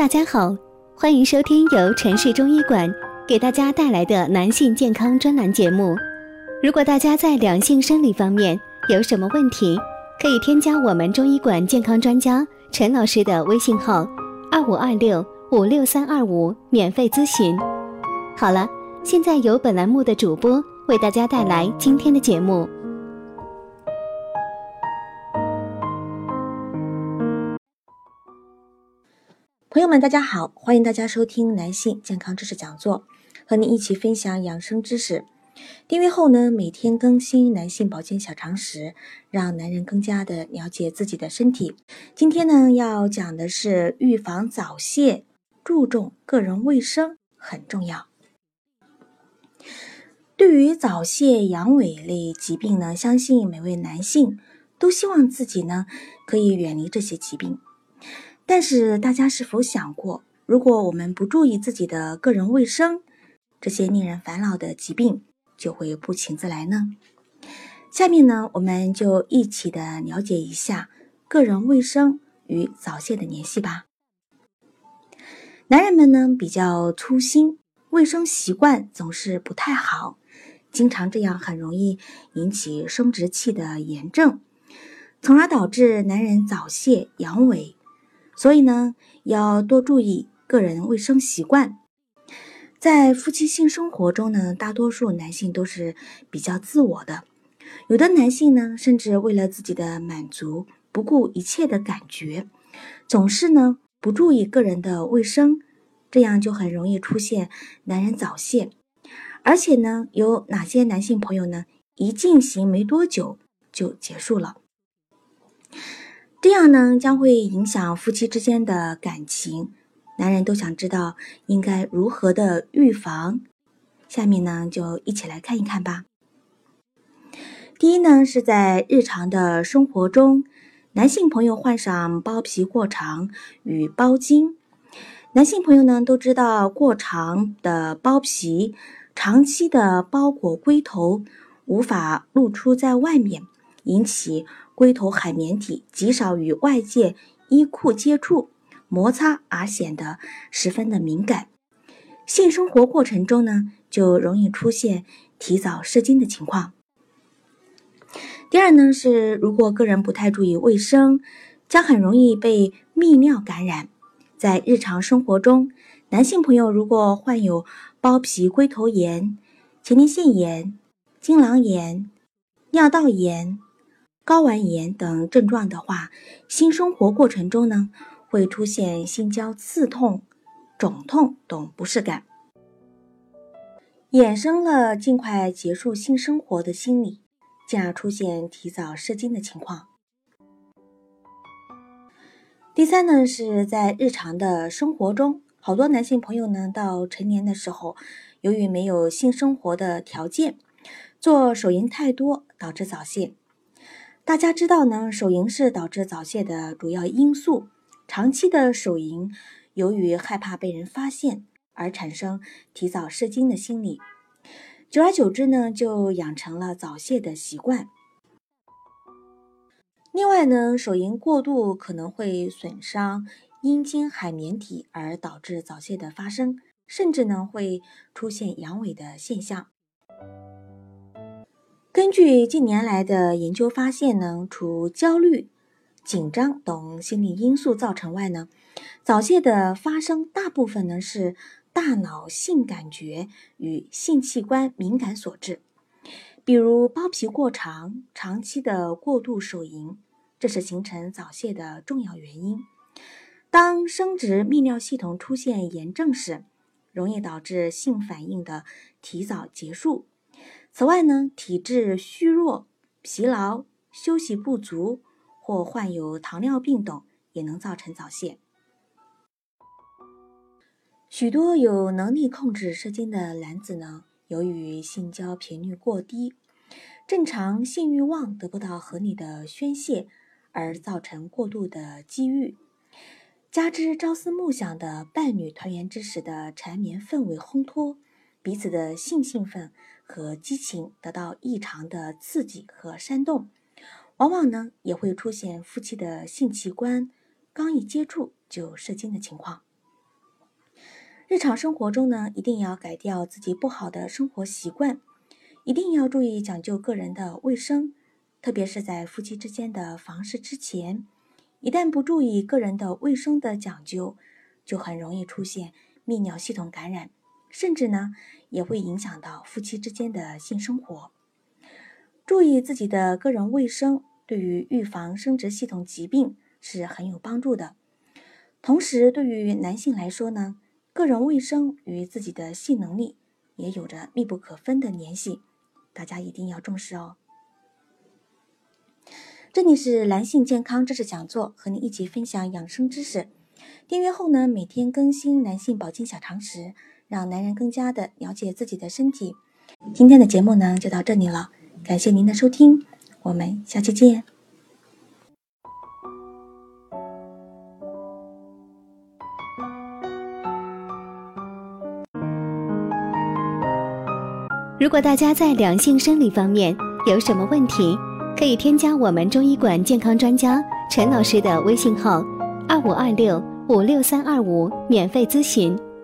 大家好，欢迎收听由城市中医馆给大家带来的男性健康专栏节目。如果大家在两性生理方面有什么问题，可以添加我们中医馆健康专家陈老师的微信号2526-56325免费咨询。好了，现在由本栏目的主播为大家带来今天的节目。 朋友们大家好，欢迎大家收听男性健康知识讲座，和你一起分享养生知识。订阅后呢，每天更新男性保健小常识，让男人更加的了解自己的身体。今天呢，要讲的是预防早泄，注重个人卫生很重要。对于早泄、阳痿类疾病呢，相信每位男性都希望自己呢可以远离这些疾病。但是大家是否想过，如果我们不注意自己的个人卫生，这些令人烦恼的疾病就会不请自来呢？下面呢，我们就一起的了解一下个人卫生与早泄的联系吧。男人们呢比较粗心，卫生习惯总是不太好，经常这样很容易引起生殖器的炎症，从而导致男人早泄、阳痿。所以呢，要多注意个人卫生习惯。在夫妻性生活中呢，大多数男性都是比较自我的，有的男性呢，甚至为了自己的满足，不顾一切的感觉，总是呢不注意个人的卫生，这样就很容易出现男人早泄。而且呢，有哪些男性朋友呢，一进行没多久就结束了。这样呢，将会影响夫妻之间的感情。男人都想知道应该如何的预防，下面呢就一起来看一看吧。第一呢，是在日常的生活中，男性朋友患上包皮过长与包茎。男性朋友呢都知道，过长的包皮长期的包裹龟头，无法露出在外面，引起龟头海绵体极少与外界衣裤接触，摩擦而显得十分的敏感。性生活过程中呢，就容易出现提早射精的情况。第二呢，是如果个人不太注意卫生，将很容易被泌尿感染。在日常生活中，男性朋友如果患有包皮龟头炎、前列腺炎、精囊炎、尿道炎、睾丸炎等症状的话，性生活过程中呢，会出现性交刺痛、肿痛等不适感，衍生了尽快结束性生活的心理，进而出现提早射精的情况。第三呢，是在日常的生活中，好多男性朋友呢，到成年的时候，由于没有性生活的条件，做手淫太多，导致早泄。大家知道呢，手淫是导致早泄的主要因素。长期的手淫，由于害怕被人发现而产生提早射精的心理，久而久之呢，就养成了早泄的习惯。另外呢，手淫过度可能会损伤阴茎海绵体，而导致早泄的发生，甚至呢会出现阳痿的现象。根据近年来的研究发现呢，除焦虑、紧张等心理因素造成外呢，早泄的发生大部分呢是大脑性感觉与性器官敏感所致，比如包皮过长、长期的过度手淫，这是形成早泄的重要原因。当生殖泌尿系统出现炎症时，容易导致性反应的提早结束。此外呢，体质虚弱、疲劳、休息不足或患有糖尿病等也能造成早泄。许多有能力控制射精的男子呢，由于性交频率过低，正常性欲望得不到合理的宣泄，而造成过度的积郁，加之朝思暮想的伴侣团圆之时的缠绵氛围烘托，彼此的性兴奋和激情得到异常的刺激和煽动，往往呢也会出现夫妻的性器官刚一接触就射精的情况。 日常生活中呢，一定要改掉自己不好的生活习惯，一定要注意讲究个人的卫生，特别是在夫妻之间的房事之前，一旦不注意个人的卫生的讲究，就很容易出现泌尿系统感染，甚至呢也会影响到夫妻之间的性生活。注意自己的个人卫生，对于预防生殖系统疾病是很有帮助的。同时，对于男性来说呢，个人卫生与自己的性能力也有着密不可分的联系，大家一定要重视哦。这里是男性健康知识讲座，和你一起分享养生知识。订阅后呢，每天更新男性保健小常识，让男人更加的了解自己的身体。今天的节目呢就到这里了，感谢您的收听，我们下期见。 如果大家在两性生理方面有什么问题，可以添加我们中医馆健康专家陈老师的微信号2526-56325免费咨询。